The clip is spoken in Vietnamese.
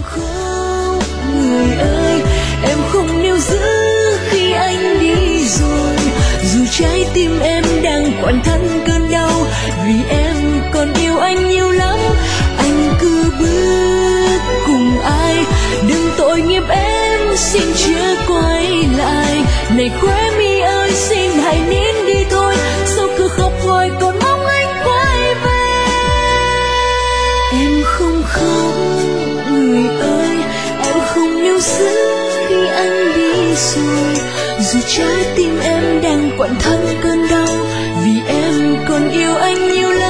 khóc người ơi, em không níu giữ khi anh đi rồi, dù trái tim em đang quặn thắt cơn đau, vì em còn yêu anh nhiều lắm. Anh cứ bước cùng ai, đừng tội nghiệp em, xin chớ quay lại. Này khóe mi ơi, xin hãy nín đi thôi, sao cứ khóc hoài còn mong anh quay về. Em không khóc người ơi, em không níu giữ khi anh đi rồi, dù trái tim em đang quặn thắt cơn đau, vì em còn yêu anh nhiều lắm.